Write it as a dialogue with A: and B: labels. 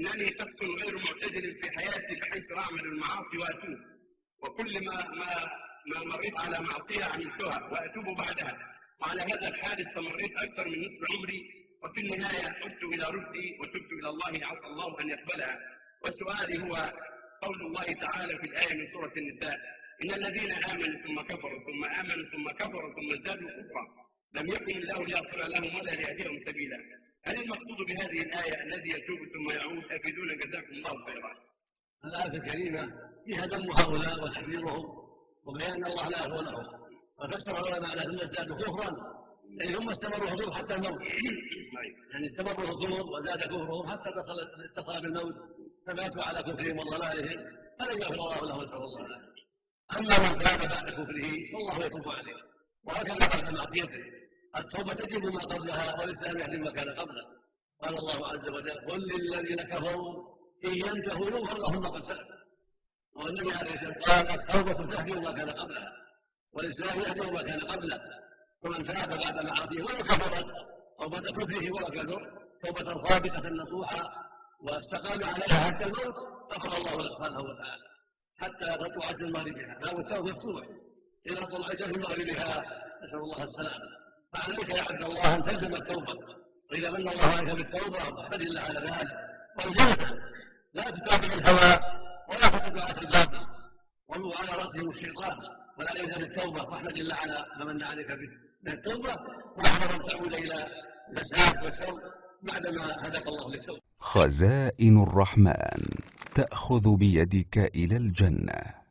A: إنني شخص غير معتدل في حياتي بحيث أعمل المعاصي وأتوب، وكل ما مريت على معصية عملتها وأتوب بعدها، وعلى هذا الحال استمريت أكثر من نصف عمري، وفي النهاية عدت إلى رشدي وتبت إلى الله عسى الله أن يقبلها. وسؤالي هو قول الله تعالى في الآية من سورة النساء: إن الذين آمنوا ثم كفروا ثم آمنوا ثم كفروا ثم ازدادوا كفرا لم يكن الله ليغفر لهم ولا ليهديهم سبيلا. هل المقصود بهذه الآية الذي يتوب ثم يعود؟ أفيدونا جزاكم الله خيرا.
B: الآية الكريمة فيها ذم هؤلاء وتحذيرهم وبيان أن الله لا يغفر لهم، وفسر العلماء على ثم ازدادوا كفرا يعني هم استمروا الحضور حتى الموت، يعني استمروا الحضور وزاد كفرهم حتى اتصل بالموت فماتوا على كفرهم وضلالهم فلن يغفر الله لهم نسأل الله العافية. أما من تاب بعد كفره فالله يتوب عليه، وهكذا بعد معصيته التوبة تجب ما قبلها والإسلام يهدم ما كان قبله. قال الله عز وجل: قل للذين كفروا إن ينتهوا يغفر لهم ما قد سلف. والنبي عليه الصلاة والسلام قال: التوبة تهدم ما كان قبلها والإسلام يهدم ما كان قبله. ومن تاب بعد معاصيه ولو كفرت أو بعد كفره ولو كفر توبة صادقة نصوحا واستقام عليها حتى الموت غفر الله له سبحانه وتعالى حتى تطلع مغربها. باب التوبة مفتوح إلى طلوع مغربها، نسأل الله السلامة. فعليك يا عبد الله أن تلزم التوبة، وإذا من الله عليك بالتوبة فاحمد الله على ذلك والجنة. لا تتابع الهوى ولا تتبع الباطل وعلى رأسهم الشيطان، ولا ليس بالتوبة فاحمد الله على ما من عليك بالتوبة، واحذر أن تعود إلى الفساد والشر بعدما هداك الله للتوبة.
C: خزائن الرحمن تأخذ بيدك إلى الجنة.